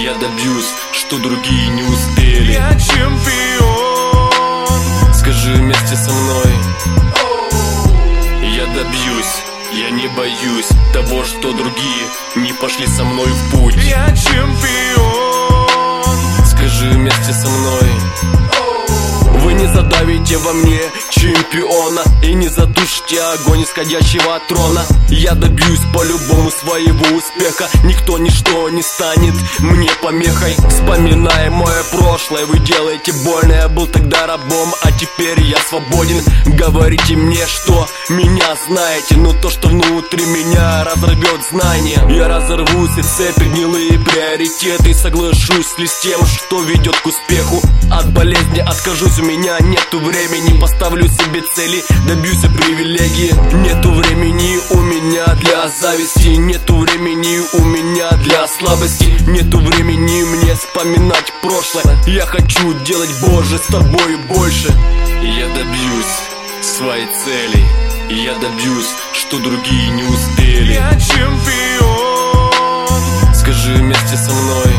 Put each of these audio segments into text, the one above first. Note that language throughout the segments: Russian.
Я добьюсь, что другие не успели. Я чемпион. Скажи вместе со мной. Я добьюсь, я не боюсь того, что другие не пошли со мной в путь. Я чемпион. Скажи вместе со мной. Вы не задавите во мне чемпиона и не затушите огонь исходящего от трона. Я добьюсь по-любому своего успеха. Никто, ничто не станет мне помехой. Вспоминая мое прошлое, вы делаете больно. Я был тогда рабом, а теперь я свободен. Говорите мне, что меня знаете, но то, что внутри меня, разорвет знания. Я разорву все цепи, гнилые приоритеты, и соглашусь ли с тем, что ведет к успеху. От болезни откажусь, у меня нету времени. Поставлю себе цели, добьюсь привилегии. Нету времени у меня для зависти. Нету времени у меня для слабости. Нету времени мне вспоминать прошлое. Я хочу делать, Боже, с тобой больше. Я добьюсь своей цели. Я добьюсь, что другие не успели. Я чемпион. Скажи вместе со мной.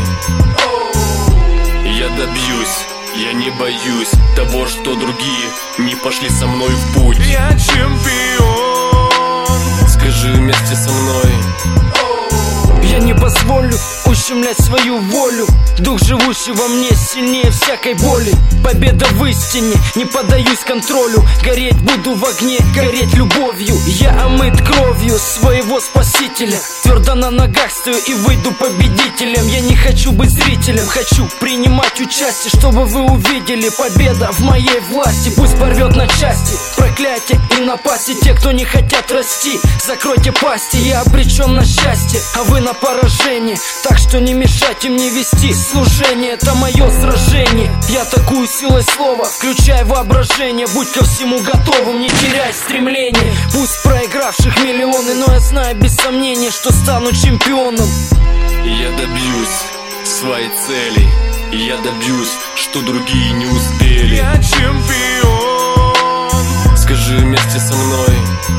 Я добьюсь, я не боюсь того, что другие не пошли со мной в путь. Я чемпион. Скажи вместе со мной. Я не позволю ущемлять свою волю. Дух, живущий во мне, сильнее всякой боли. Победа в истине, не поддаюсь контролю. Гореть буду в огне, гореть любовью. Я омыт кровью своего спасителя. Твердо на ногах стою и выйду победителем. Я не хочу быть зрителем, хочу принимать участие, чтобы вы увидели: победа в моей власти. Пусть порвет на части проклятие и напасти. Те, кто не хотят расти, закройте пасти. Я обречен на счастье, а вы на поражение. Так что не мешайте мне вести служение. Это мое сражение. Я атакую силой слова, включай воображение. Будь ко всему готовым, не теряй стремление. Пусть проигравших миллионы, но я знаю без сомнения, что стану чемпионом. Я добьюсь своей цели. Я добьюсь, что другие не успели. Я чемпион. Скажи вместе со мной.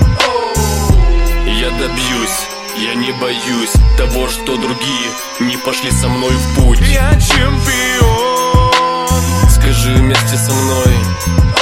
Я добьюсь, я не боюсь того, что другие не пошли со мной в путь. Я чемпион. Скажи вместе со мной.